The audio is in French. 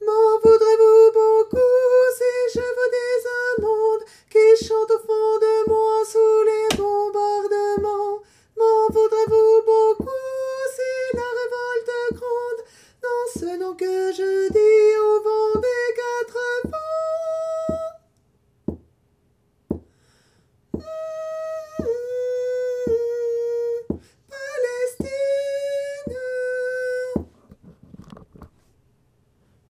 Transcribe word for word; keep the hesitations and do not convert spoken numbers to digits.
M'en voudrez-vous beaucoup si je vous dis un monde qui chante au fond de moi sous les bombardements? M'en voudrez-vous beaucoup si la révolte gronde dans ce nom que je dis?